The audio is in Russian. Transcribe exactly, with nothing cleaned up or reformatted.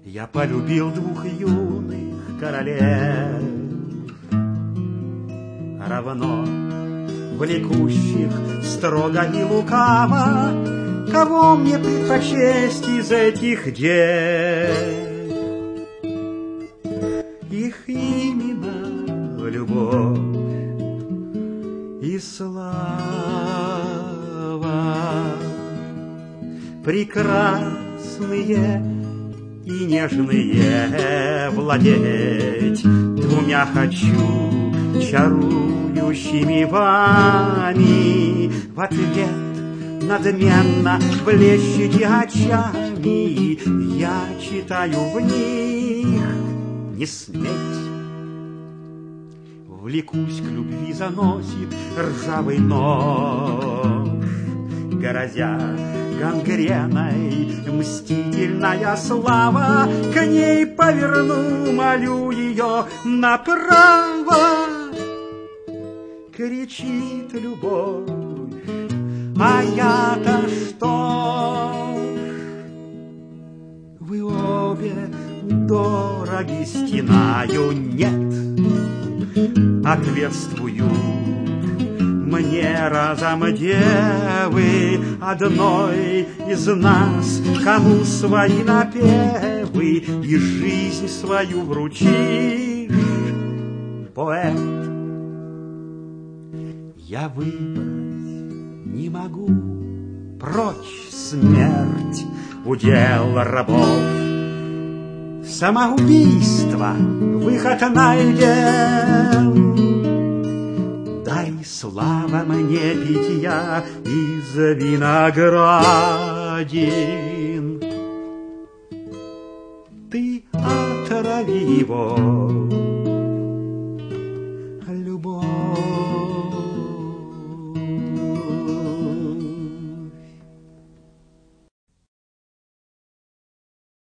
Я полюбил двух юных королев, равно влекущих строго и лукаво. Кого мне предпочесть из этих дев? Их имена любовь и слава, прекрасные и нежные, владеть двумя хочу чарующими вами. В ответ надменно блещете очами, я читаю в них не сметь. Влекусь к любви, заносит ржавый нож, грозя гангреной мстительная слава. К ней поверну, молю ее направо. Кричит любовь, а я-то что ж? Вы обе дороги, стенаю нет. Ответствую мне разом девы, одной из нас, кому свои напевы и жизнь свою вручишь, поэт. Я выбрать не могу, прочь смерть, удел рабов. Самоубийство выход найдем. Дай, слава, мне питья из виноградин. Ты отрави его